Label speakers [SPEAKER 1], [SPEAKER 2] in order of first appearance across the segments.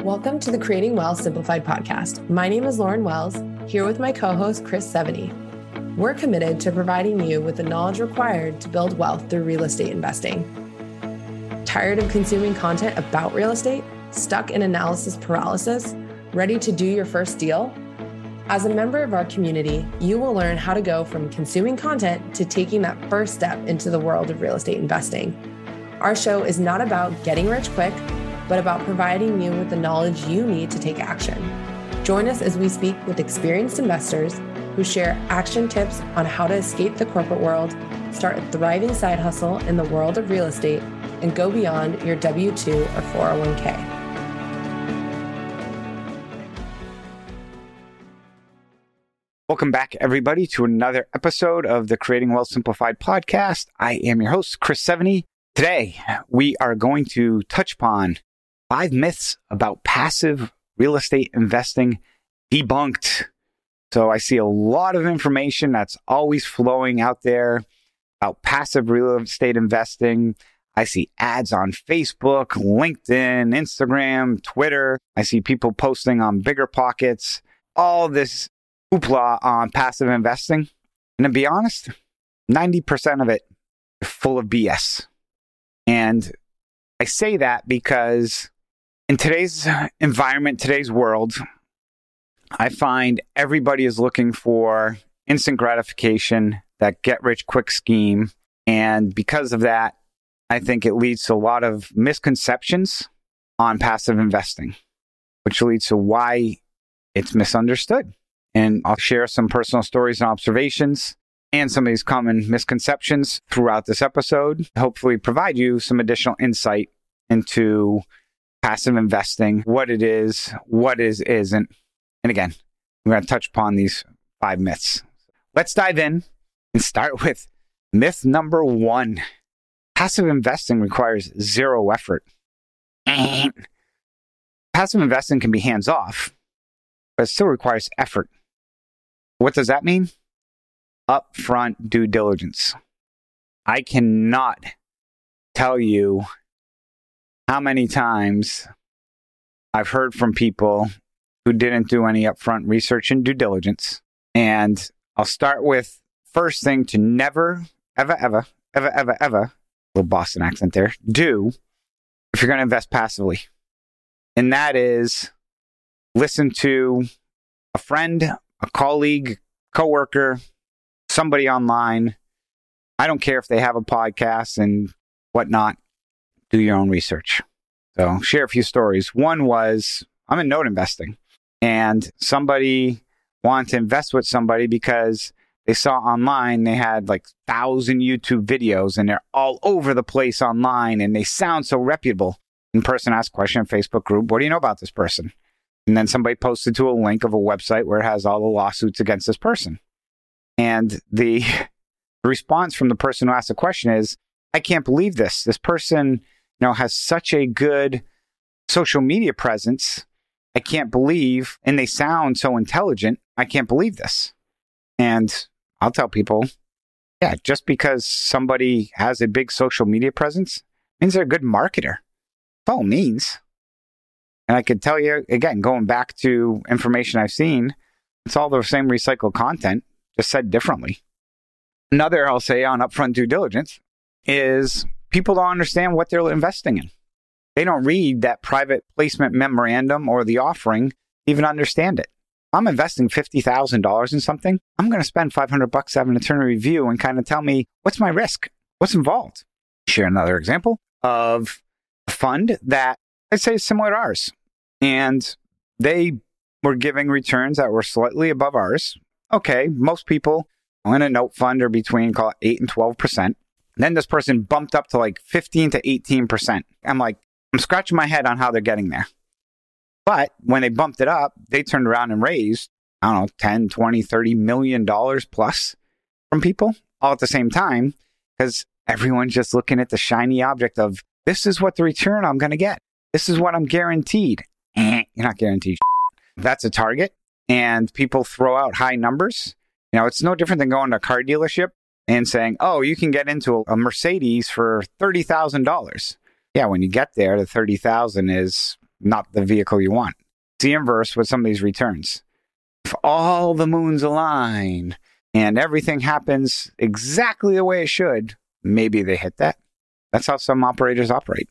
[SPEAKER 1] Welcome to the Creating Wealth Simplified podcast. My name is Lauren Wells, here with my co-host, Chris Seveny. We're committed to providing you with the knowledge required to build wealth through real estate investing. Tired of consuming content about real estate? Stuck in analysis paralysis? Ready to do your first deal? As a member of our community, you will learn how to go from consuming content to taking that first step into the world of real estate investing. Our show is not about getting rich quick, but about providing you with the knowledge you need to take action. Join us as we speak with experienced investors who share action tips on how to escape the corporate world, start a thriving side hustle in the world of real estate, and go beyond your W-2 or 401k.
[SPEAKER 2] Welcome back, everybody, to another episode of the Creating Wealth Simplified podcast. I am your host, Chris Seveny. Today, we are going to touch upon 5 myths about passive real estate investing debunked. So I see a lot of information that's always flowing out there about passive real estate investing. I see ads on Facebook, LinkedIn, Instagram, Twitter. I see people posting on BiggerPockets, all this hoopla on passive investing. And to be honest, 90% of it is full of BS. And I say that because in today's environment, today's world, I find everybody is looking for instant gratification, that get-rich-quick scheme. And because of that, I think it leads to a lot of misconceptions on passive investing, which leads to why it's misunderstood. And I'll share some personal stories and observations and some of these common misconceptions throughout this episode, hopefully provide you some additional insight into passive investing, what it is, what isn't. And again, we're going to touch upon these 5 myths. Let's dive in and start with myth number 1. Passive investing requires 0 effort. Passive investing can be hands-off, but it still requires effort. What does that mean? Upfront due diligence. I cannot tell you how many times I've heard from people who didn't do any upfront research and due diligence. And I'll start with first thing to never, ever, little Boston accent there, do if you're going to invest passively. And that is listen to a friend, a colleague, coworker, somebody online. I don't care if they have a podcast and whatnot. Do your own research. So share a few stories. One was, I'm in note investing, and somebody wanted to invest with somebody because they saw online they had like 1,000 YouTube videos and they're all over the place online and they sound so reputable. And person asked a question in a Facebook group, what do you know about this person? And then somebody posted to a link of a website where it has all the lawsuits against this person. And the response from the person who asked the question is, I can't believe this. This person, has such a good social media presence. I can't believe, and they sound so intelligent. I can't believe this. And I'll tell people, yeah, just because somebody has a big social media presence means they're a good marketer. That's all it means. And I could tell you, again, going back to information I've seen, it's all the same recycled content, just said differently. Another, I'll say, on upfront due diligence is people don't understand what they're investing in. They don't read that private placement memorandum or the offering to even understand it. If I'm investing $50,000 in something, I'm going to spend $500 to have an attorney review and kind of tell me, what's my risk? What's involved? Share another example of a fund that I'd say is similar to ours. And they were giving returns that were slightly above ours. Okay, most people in a note fund are between, call it 8 and 12%. Then this person bumped up to like 15 to 18%. I'm scratching my head on how they're getting there. But when they bumped it up, they turned around and raised, 10, 20, $30 million plus from people all at the same time, because everyone's just looking at the shiny object of, this is what the return I'm going to get. This is what I'm guaranteed. You're not guaranteed. That's a target. And people throw out high numbers. It's no different than going to a car dealership and saying, oh, you can get into a Mercedes for $30,000. Yeah, when you get there, the $30,000 is not the vehicle you want. It's the inverse with some of these returns. If all the moons align and everything happens exactly the way it should, maybe they hit that. That's how some operators operate.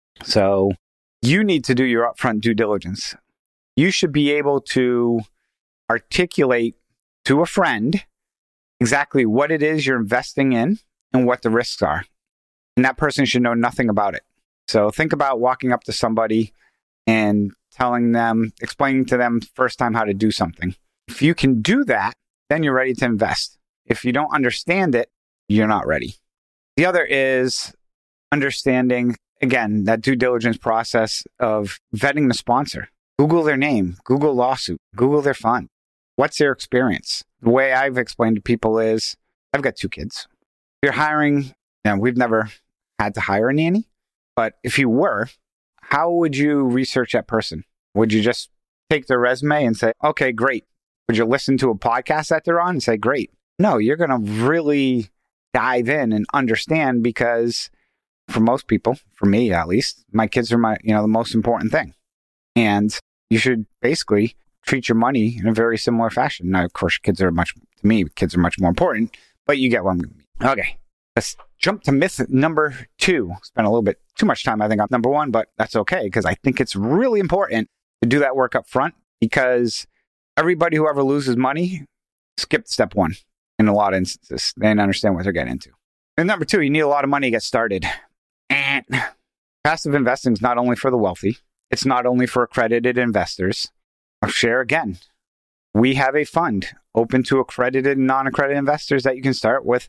[SPEAKER 2] So you need to do your upfront due diligence. You should be able to articulate to a friend exactly what it is you're investing in and what the risks are. And that person should know nothing about it. So think about walking up to somebody and explaining to them first time how to do something. If you can do that, then you're ready to invest. If you don't understand it, you're not ready. The other is understanding, again, that due diligence process of vetting the sponsor. Google their name, Google lawsuit, Google their fund. What's their experience? The way I've explained to people is, I've got 2 kids. If you're hiring, we've never had to hire a nanny, but if you were, how would you research that person? Would you just take their resume and say, okay, great? Would you listen to a podcast that they're on and say, great? No, you're going to really dive in and understand, because for most people, for me at least, my kids are the most important thing. And you should basically treat your money in a very similar fashion. Now, of course, kids are much more important, but you get what I'm mean. Okay, let's jump to myth number 2. Spent a little bit too much time, I think, on number 1, but that's okay, because I think it's really important to do that work up front, because everybody who ever loses money skipped step 1 in a lot of instances. They didn't understand what they're getting into. And number 2, you need a lot of money to get started. And passive investing is not only for the wealthy. It's not only for accredited investors. I'll share again. We have a fund open to accredited and non-accredited investors that you can start with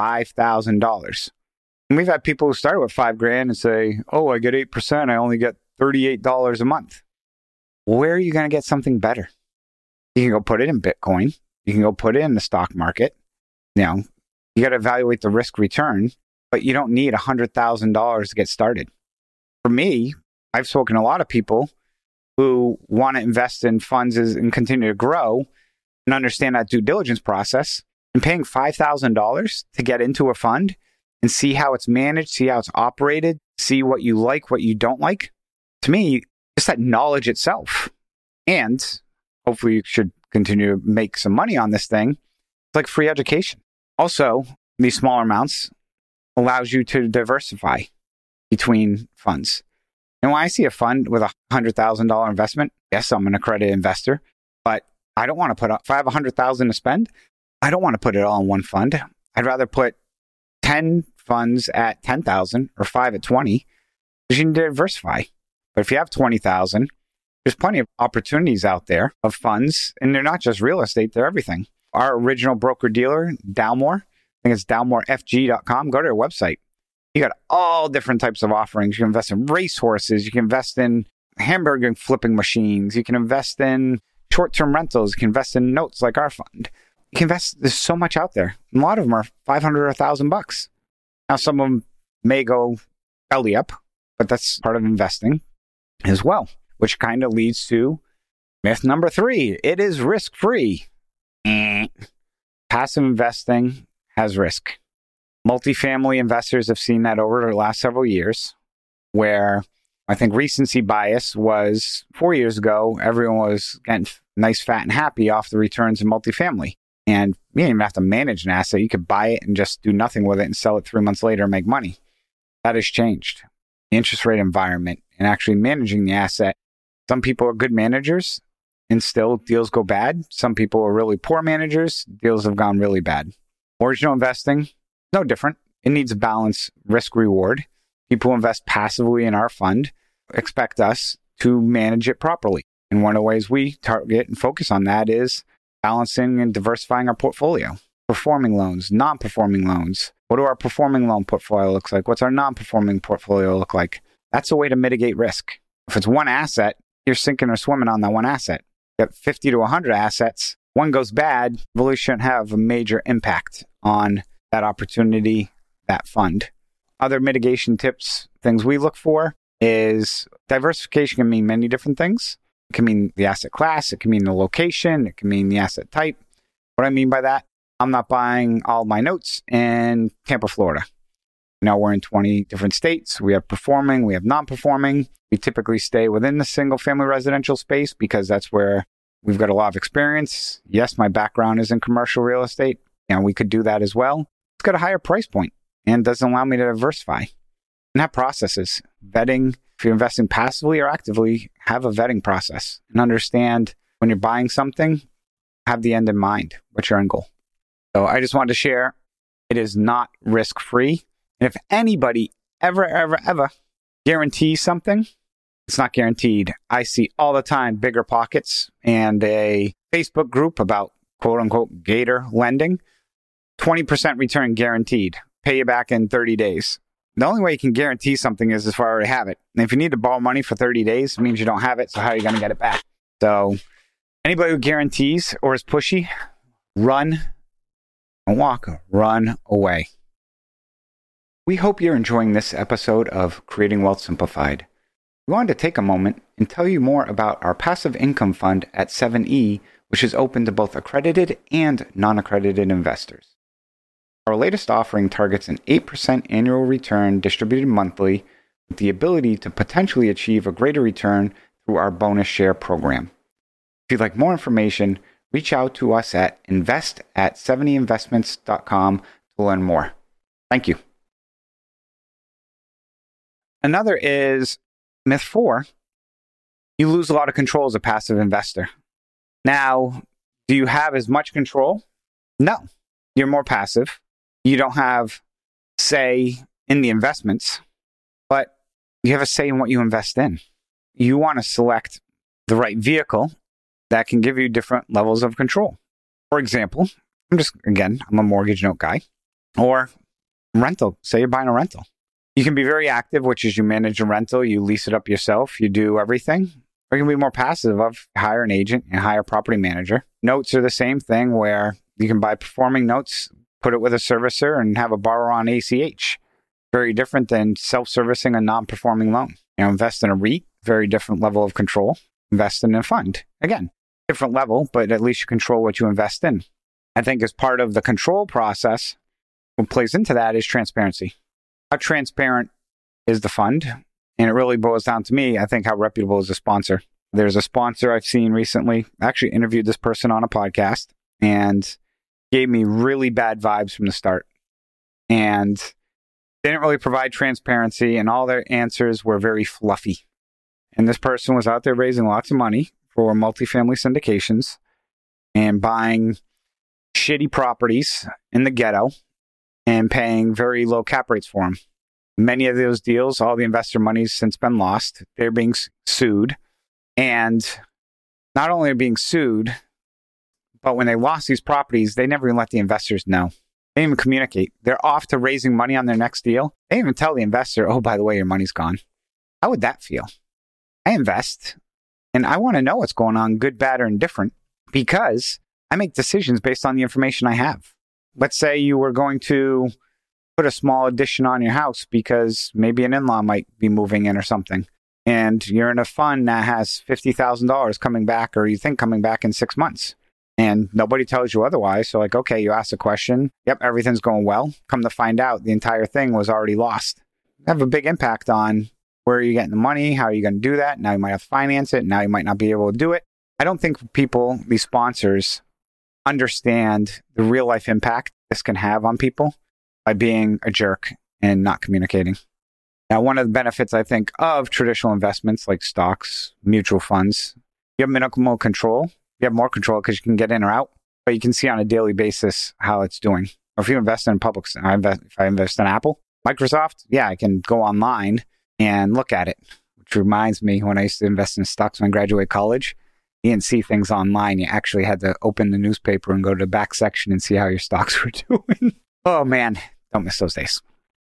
[SPEAKER 2] $5,000. And we've had people who start with $5,000 and say, oh, I get 8%. I only get $38 a month. Where are you going to get something better? You can go put it in Bitcoin. You can go put it in the stock market. You got to evaluate the risk return, but you don't need $100,000 to get started. For me, I've spoken to a lot of people who want to invest in funds and continue to grow and understand that due diligence process, and paying $5,000 to get into a fund and see how it's managed, see how it's operated, see what you like, what you don't like. To me, just that knowledge itself. And hopefully you should continue to make some money on this thing. It's like free education. Also, these smaller amounts allows you to diversify between funds. And when I see a fund with a $100,000 investment, yes, I'm an accredited investor, but I don't want to if I have $100,000 to spend, I don't want to put it all in one fund. I'd rather put 10 funds at 10,000 or 5 at 20, because you can diversify. But if you have 20,000, there's plenty of opportunities out there of funds, and they're not just real estate, they're everything. Our original broker dealer, Dalmore, I think it's dalmorefg.com. Go to their website. You got all different types of offerings. You can invest in racehorses. You can invest in hamburger flipping machines. You can invest in short-term rentals. You can invest in notes like our fund. You can invest. There's so much out there. A lot of them are $500 or $1,000. Now, some of them may go belly up, but that's part of investing as well, which kind of leads to myth number 3. It is risk-free. Passive investing has risk. Multifamily investors have seen that over the last several years, where I think recency bias was 4 years ago, everyone was getting nice, fat, and happy off the returns in multifamily. And you didn't even have to manage an asset. You could buy it and just do nothing with it and sell it 3 months later and make money. That has changed. The interest rate environment and actually managing the asset. Some people are good managers and still deals go bad. Some people are really poor managers. Deals have gone really bad. Original investing, no different. It needs a balance, risk reward. People who invest passively in our fund expect us to manage it properly. And one of the ways we target and focus on that is balancing and diversifying our portfolio. Performing loans, non-performing loans. What do our performing loan portfolio look like? What's our non-performing portfolio look like? That's a way to mitigate risk. If it's one asset, you're sinking or swimming on that one asset. You have 50 to 100 assets. One goes bad, really shouldn't have a major impact on that opportunity, that fund. Other mitigation tips, things we look for is diversification can mean many different things. It can mean the asset class. It can mean the location. It can mean the asset type. What I mean by that, I'm not buying all my notes in Tampa, Florida. Now we're in 20 different states. We have performing, we have non-performing. We typically stay within the single family residential space because that's where we've got a lot of experience. Yes, my background is in commercial real estate, and we could do that as well. It's got a higher price point and doesn't allow me to diversify. And have processes. Vetting, if you're investing passively or actively, have a vetting process and understand when you're buying something, have the end in mind. What's your end goal? So I just wanted to share, it is not risk-free. And if anybody ever guarantees something, it's not guaranteed. I see all the time bigger pockets and a Facebook group about quote unquote gator lending. 20% return guaranteed. Pay you back in 30 days. The only way you can guarantee something is if I already have it. And if you need to borrow money for 30 days, it means you don't have it. So how are you going to get it back? So anybody who guarantees or is pushy, run and walk, run away. We hope you're enjoying this episode of Creating Wealth Simplified. We wanted to take a moment and tell you more about our passive income fund at 7E, which is open to both accredited and non-accredited investors. Our latest offering targets an 8% annual return distributed monthly with the ability to potentially achieve a greater return through our bonus share program. If you'd like more information, reach out to us at invest@70investments.com to learn more. Thank you. Another is myth 4. You lose a lot of control as a passive investor. Now, do you have as much control? No. You're more passive. You don't have say in the investments, but you have a say in what you invest in. You want to select the right vehicle that can give you different levels of control. For example, I'm a mortgage note guy, or rental. Say you're buying a rental. You can be very active, which is you manage a rental, you lease it up yourself, you do everything. Or you can be more passive of hire an agent and hire a property manager. Notes are the same thing where you can buy performing notes, put it with a servicer and have a borrower on ACH. Very different than self-servicing a non-performing loan. Invest in a REIT, very different level of control. Invest in a fund. Again, different level, but at least you control what you invest in. I think as part of the control process, what plays into that is transparency. How transparent is the fund? And it really boils down to me, I think, how reputable is the sponsor. There's a sponsor I've seen recently, actually interviewed this person on a podcast, and gave me really bad vibes from the start. And they didn't really provide transparency, and all their answers were very fluffy. And this person was out there raising lots of money for multifamily syndications and buying shitty properties in the ghetto and paying very low cap rates for them. Many of those deals, all the investor money's since been lost. They're being sued. And not only are being sued, but when they lost these properties, they never even let the investors know. They didn't even communicate. They're off to raising money on their next deal. They didn't even tell the investor, oh, by the way, your money's gone. How would that feel? I invest, and I want to know what's going on, good, bad, or indifferent, because I make decisions based on the information I have. Let's say you were going to put a small addition on your house because maybe an in-law might be moving in or something. And you're in a fund that has $50,000 coming back, or you think coming back in 6 months. And nobody tells you otherwise. So okay, you ask a question. Yep, everything's going well. Come to find out, the entire thing was already lost. Have a big impact on where are you getting the money? How are you going to do that? Now you might have to finance it. Now you might not be able to do it. I don't think people, these sponsors, understand the real life impact this can have on people by being a jerk and not communicating. Now, one of the benefits, I think, of traditional investments like stocks, mutual funds, you have minimal control. You have more control because you can get in or out, but you can see on a daily basis how it's doing. Or if you invest in public, if I invest in Apple, Microsoft, I can go online and look at it, which reminds me when I used to invest in stocks when I graduated college, you didn't see things online. You actually had to open the newspaper and go to the back section and see how your stocks were doing. Oh man, don't miss those days.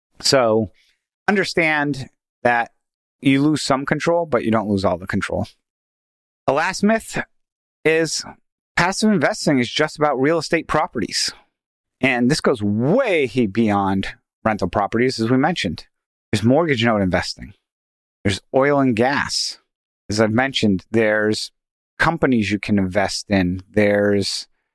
[SPEAKER 2] So understand that you lose some control, but you don't lose all the control. The last myth is passive investing is just about real estate properties. And this goes way beyond rental properties, as we mentioned. There's mortgage note investing. There's oil and gas. As I've mentioned, there's companies you can invest in. There's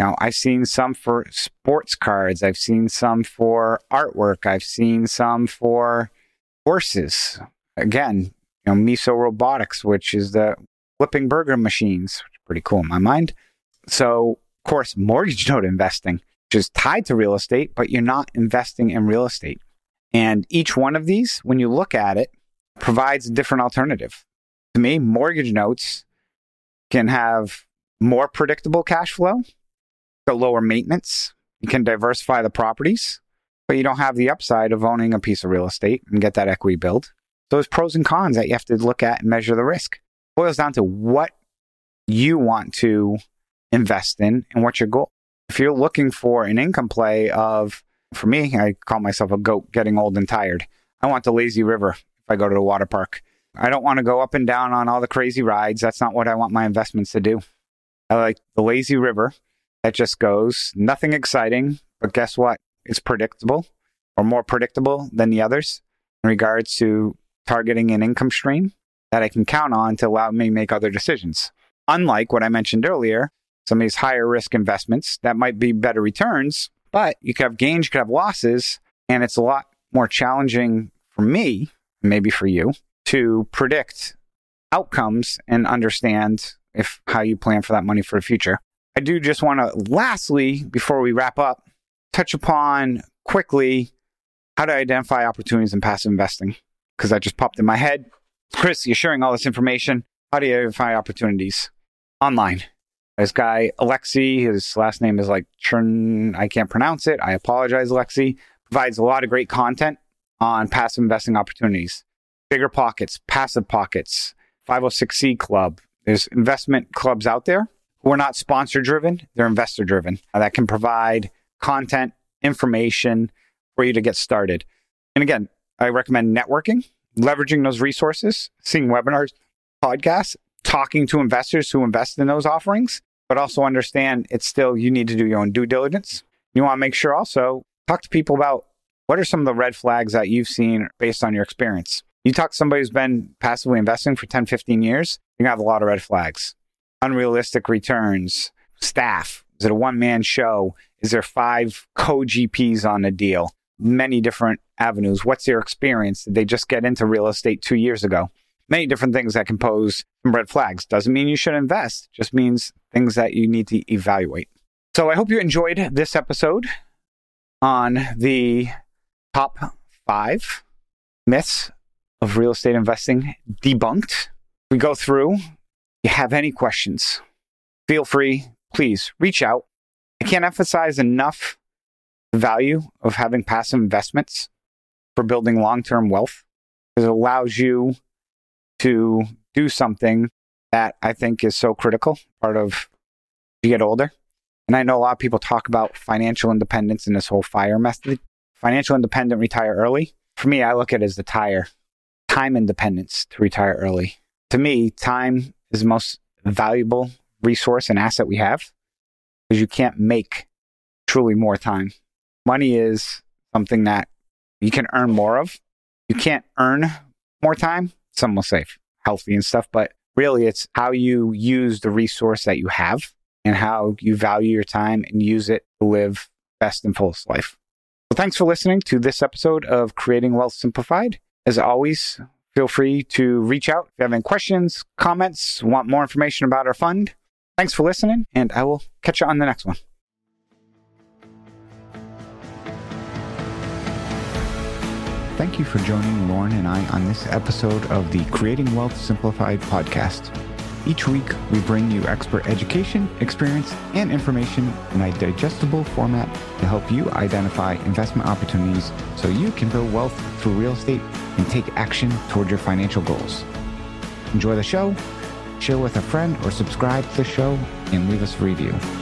[SPEAKER 2] Now, I've seen some for sports cards. I've seen some for artwork. I've seen some for horses. Again, Miso Robotics, which is the flipping burger machines, which is pretty cool in my mind. So, of course, mortgage note investing, which is tied to real estate, but you're not investing in real estate. And each one of these, when you look at it, provides a different alternative. To me, mortgage notes can have more predictable cash flow, got lower maintenance. You can diversify the properties, but you don't have the upside of owning a piece of real estate and get that equity build. So there's pros and cons that you have to look at and measure the risk. It boils down to what you want to invest in and what's your goal. If you're looking for an income play of, for me, I call myself a goat getting old and tired. I want the lazy river if I go to the water park. I don't want to go up and down on all the crazy rides. That's not what I want my investments to do. I like the lazy river that just goes, nothing exciting, but guess what? It's predictable or more predictable than the others in regards to targeting an income stream that I can count on to allow me to make other decisions. Unlike what I mentioned earlier, some of these higher risk investments that might be better returns, but you could have gains, you could have losses, and it's a lot more challenging for me, maybe for you, to predict outcomes and understand how you plan for that money for the future. I do just want to, lastly, before we wrap up, touch upon quickly how to identify opportunities in passive investing, because that just popped in my head. Chris, you're sharing all this information. How do you identify opportunities online? This guy, Alexi, his last name is like Churn. I can't pronounce it. I apologize, Alexi. Provides a lot of great content on passive investing opportunities. Bigger Pockets, Passive Pockets, 506c Club. There's investment clubs out there who are not sponsor driven. They're investor driven. That can provide content, information for you to get started. And again, I recommend networking, leveraging those resources, seeing webinars, podcasts, talking to investors who invest in those offerings, but also understand it's still, you need to do your own due diligence. You want to make sure also talk to people about what are some of the red flags that you've seen based on your experience. You talk to somebody who's been passively investing for 10, 15 years, you're going to have a lot of red flags. Unrealistic returns, staff. Is it a one-man show? Is there 5 co-GPs on a deal? Many different avenues. What's their experience? Did they just get into real estate 2 years ago? Many different things that can pose some red flags. Doesn't mean you should invest. Just means things that you need to evaluate. So I hope you enjoyed this episode on the top 5 myths of real estate investing debunked. We go through. If you have any questions, feel free, please reach out. I can't emphasize enough the value of having passive investments for building long-term wealth, because it allows you to do something that I think is so critical, part of as you get older. And I know a lot of people talk about financial independence and this whole FIRE method. Financial independent, retire early. For me, I look at it as the time independence to retire early. To me, time is the most valuable resource and asset we have, because you can't make truly more time. Money is something that you can earn more of. You can't earn more time. Some will say healthy and stuff, but really it's how you use the resource that you have and how you value your time and use it to live best and fullest life. So thanks for listening to this episode of Creating Wealth Simplified. As always, feel free to reach out if you have any questions, comments, want more information about our fund. Thanks for listening, and I will catch you on the next one. Thank you for joining Lauren and I on this episode of the Creating Wealth Simplified podcast. Each week, we bring you expert education, experience, and information in a digestible format to help you identify investment opportunities so you can build wealth through real estate and take action toward your financial goals. Enjoy the show, share with a friend, or subscribe to the show and leave us a review.